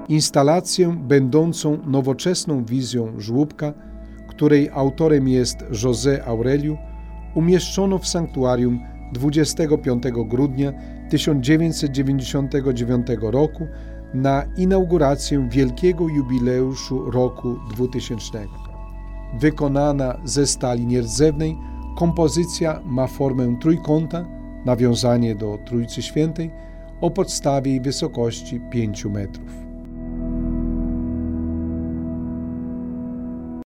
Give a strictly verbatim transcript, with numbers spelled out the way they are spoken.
Instalację będącą nowoczesną wizją żłóbka, której autorem jest José Aureliu, umieszczono w sanktuarium dwudziestego piątego grudnia tysiąc dziewięćset dziewięćdziesiątego dziewiątego roku na inaugurację wielkiego jubileuszu roku dwutysięcznego. Wykonana ze stali nierdzewnej, kompozycja ma formę trójkąta, nawiązanie do Trójcy Świętej, o podstawie i wysokości pięciu metrów.